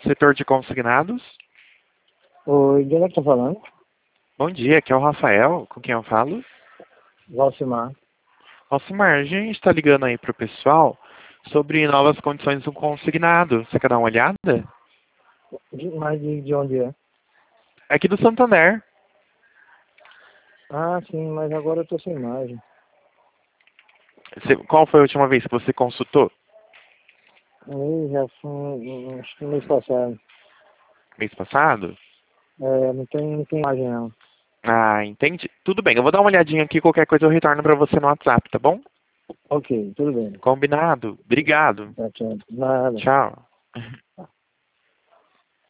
setor de consignados. Oi, de onde é que tá falando? Bom dia, aqui é o Rafael, com quem eu falo. Valcimar. Alcimar, a gente está ligando aí para o pessoal sobre novas condições do consignado. Você quer dar uma olhada? Mas de onde é? Aqui do Santander. Ah, sim, mas agora eu tô sem imagem. Qual foi a última vez que você consultou? Aí já foi, acho que no mês passado. Mês passado? Não tem imagem não. Ah, entendi. Tudo bem, eu vou dar uma olhadinha aqui, qualquer coisa eu retorno para você no WhatsApp, tá bom? Ok, tudo bem. Combinado. Obrigado. Tá, tchau. Nada. Tchau.